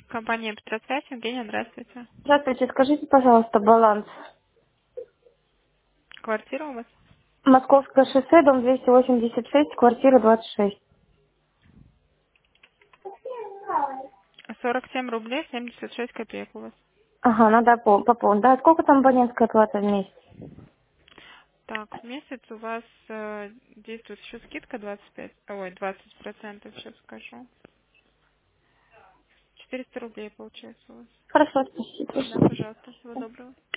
Компания Петросвязь, Евгения, здравствуйте. Здравствуйте, скажите, пожалуйста, баланс. Квартира у вас? Московское шоссе, дом 286, квартира 26. 47 рублей 76 копеек у вас. Ага, надо пополнить. Да, сколько там абонентская плата в месяц? Так, в месяц у вас действует еще скидка 20%, сейчас скажу. 400 рублей получается у вас. Хорошо, Да, спасибо. пожалуйста, всего доброго.